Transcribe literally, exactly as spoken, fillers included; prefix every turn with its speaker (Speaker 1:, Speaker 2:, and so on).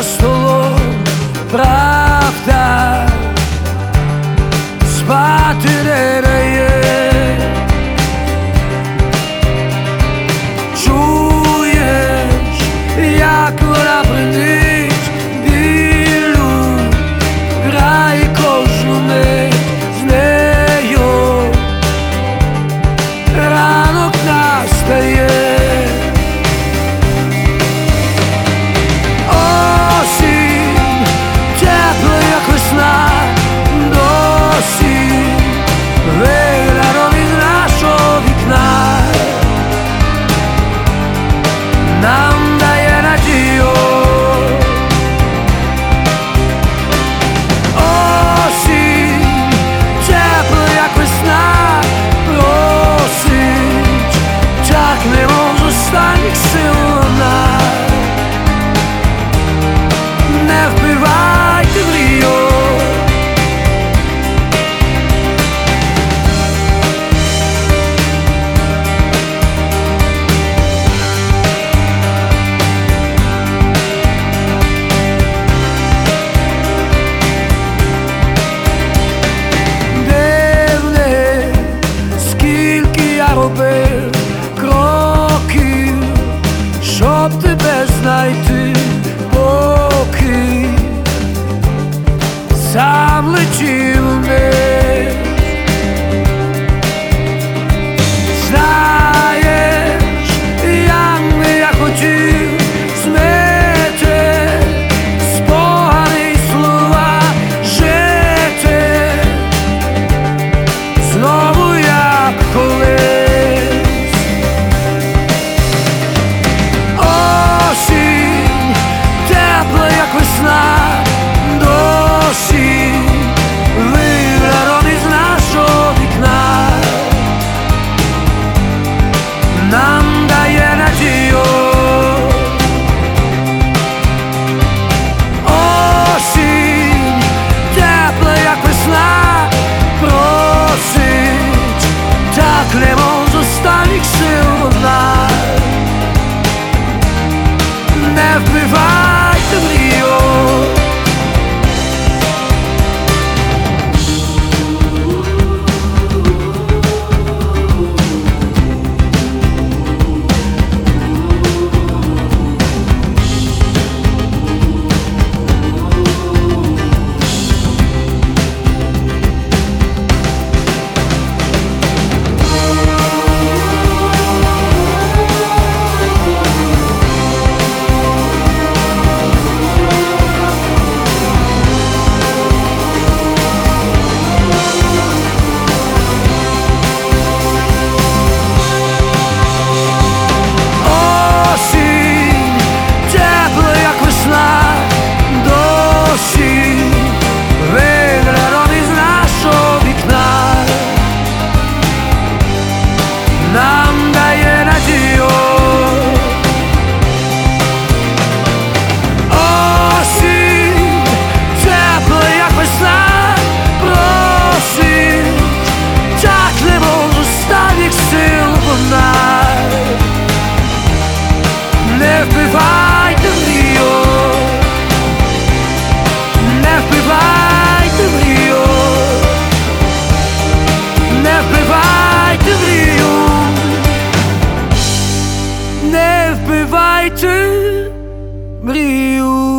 Speaker 1: столом правда спати не дає. Чуєш, як вона бринить білю, грає кожну мить з нею, ранок настає. Нам дає надію осінь, тепло, як весна, просить, так немов з останніх сил вона. Не вбивайте мрію, робив кроків, щоб тебе знайти, поки сам летів вниз. Знаєш, як би я хотів змити спогади й слова, жити знову, як колись. Досі виграно із нашого вікна, нам дає надію осінь, тепла, як весна, просить, так немов з останніх сил вона. Не вбивайте мрію, нам дає надію осінь, тепло, як весна, просить, так немов з останніх сил вона. Не вбивайте мрію, не вбивайте мрію, не вбивайте мрію, не вбивайте мрію.